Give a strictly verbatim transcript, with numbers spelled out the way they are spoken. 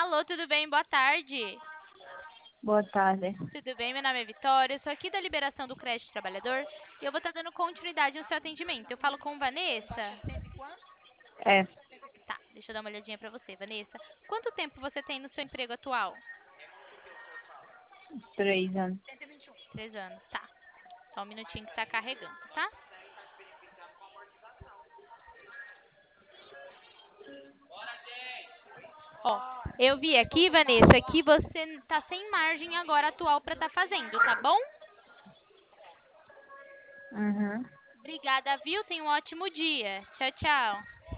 Alô, tudo bem? Boa tarde. Boa tarde. Tudo bem? Meu nome é Vitória, eu sou aqui da Liberação do Crédito Trabalhador e eu vou estar dando continuidade no seu atendimento. Eu falo com Vanessa? É, Tá, deixa eu dar uma olhadinha pra você, Vanessa. Quanto tempo você tem no seu emprego atual? três anos. Três anos, tá. Só um minutinho que tá carregando, tá? Ó, eu vi aqui, Vanessa, que você tá sem margem agora atual pra estar fazendo, tá bom? Uhum. Obrigada, viu? Tenha um ótimo dia. Tchau, tchau.